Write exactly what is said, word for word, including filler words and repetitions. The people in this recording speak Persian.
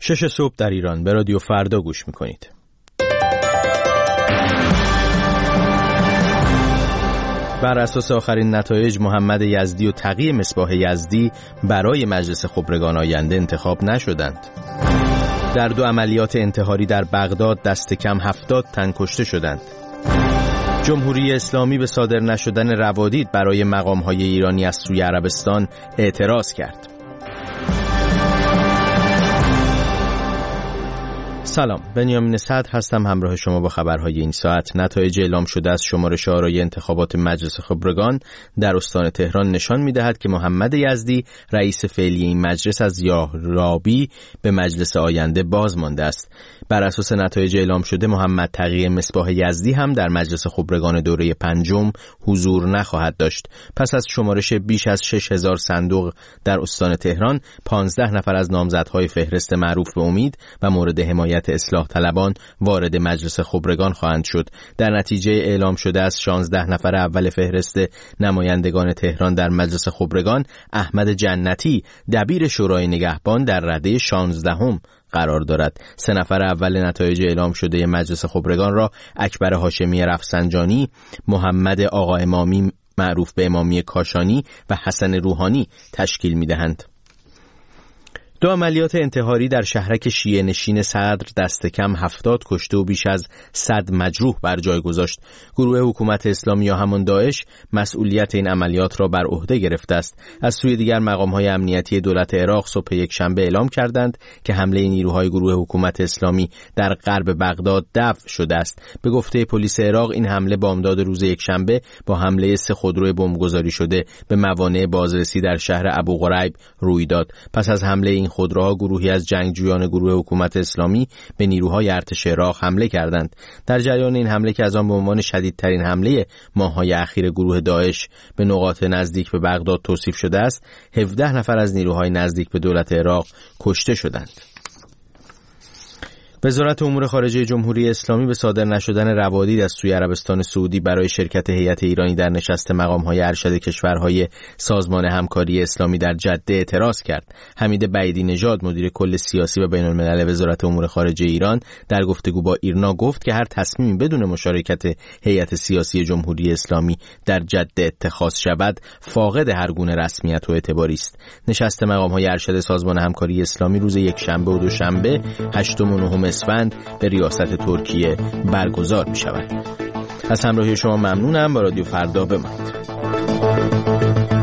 شش صبح در ایران به رادیو فردا گوش میکنید. بر اساس آخرین نتایج محمد یزدی و تقی مصباح یزدی برای مجلس خبرگان آینده انتخاب نشدند. در دو عملیات انتحاری در بغداد دست کم هفتاد تن کشته شدند. جمهوری اسلامی به صادر نشدن روادید برای مقام‌های ایرانی از سوی عربستان اعتراض کرد. سلام، بنیامین صدر هستم، همراه شما با خبرهای این ساعت. نتایج اعلام شده از شمارش آرای انتخابات مجلس خبرگان در استان تهران نشان می‌دهد که محمد یزدی رئیس فعلی این مجلس از یاهرابی به مجلس آینده باز مانده است. بر اساس نتایج اعلام شده محمد تقی مصباح یزدی هم در مجلس خبرگان دوره پنجم حضور نخواهد داشت. پس از شمارش بیش از شش هزار صندوق در استان تهران، پانزده نفر از نامزدهای فهرست معروف به امید و مورد حمایت اصلاح طلبان وارد مجلس خبرگان خواهند شد. در نتیجه اعلام شده از شانزده نفر اول فهرست نمایندگان تهران در مجلس خبرگان، احمد جنتی دبیر شورای نگهبان در رده شانزدهم قرار دارد. سه نفر اول نتایج اعلام شده مجلس خبرگان را اکبر هاشمی رفسنجانی، محمد آقا امامی معروف به امامی کاشانی و حسن روحانی تشکیل می‌دهند. دو عملیات انتحاری در شهرک شیعه نشین صدر دست کم هفتاد کشته و بیش از صد مجروح بر جای گذاشت. گروه حکومت اسلامی یا همان داعش مسئولیت این عملیات را بر عهده گرفته است. از سوی دیگر مقام‌های امنیتی دولت عراق صبح یک شنبه اعلام کردند که حمله نیروهای گروه حکومت اسلامی در غرب بغداد دفع شده است. به گفته پلیس عراق این حمله بامداد روز یک شنبه با حمله سه خودروی بمبگذاری شده به موانع بازرسی در شهر ابوغریب روی داد. پس از حمله این خودروها گروهی از جنگجویان گروه حکومت اسلامی به نیروهای ارتش عراق حمله کردند. در جریان این حمله که از آن به عنوان شدیدترین حمله ماه‌های اخیر گروه داعش به نقاط نزدیک به بغداد توصیف شده است، هفده نفر از نیروهای نزدیک به دولت عراق کشته شدند. وزارت امور خارجه جمهوری اسلامی به صادر نشدن روادید از سوی عربستان سعودی برای شرکت هیئت ایرانی در نشست مقام‌های ارشد کشورهای سازمان همکاری اسلامی در جده اعتراض کرد. حمید بعیدی نژاد مدیر کل سیاسی و بین‌الملل وزارت امور خارجه ایران در گفتگو با ایرنا گفت که هر تصمیمی بدون مشارکت هیئت سیاسی جمهوری اسلامی در جده اتخاذ شود فاقد هر گونه رسمیت و اعتباری است. نشست مقام‌های ارشد سازمان همکاری اسلامی روز یکشنبه و دوشنبه هشتم و نهم اسفند به ریاست ترکیه برگزار می شود. از همراهی شما ممنونم. با رادیو فردا بمانید.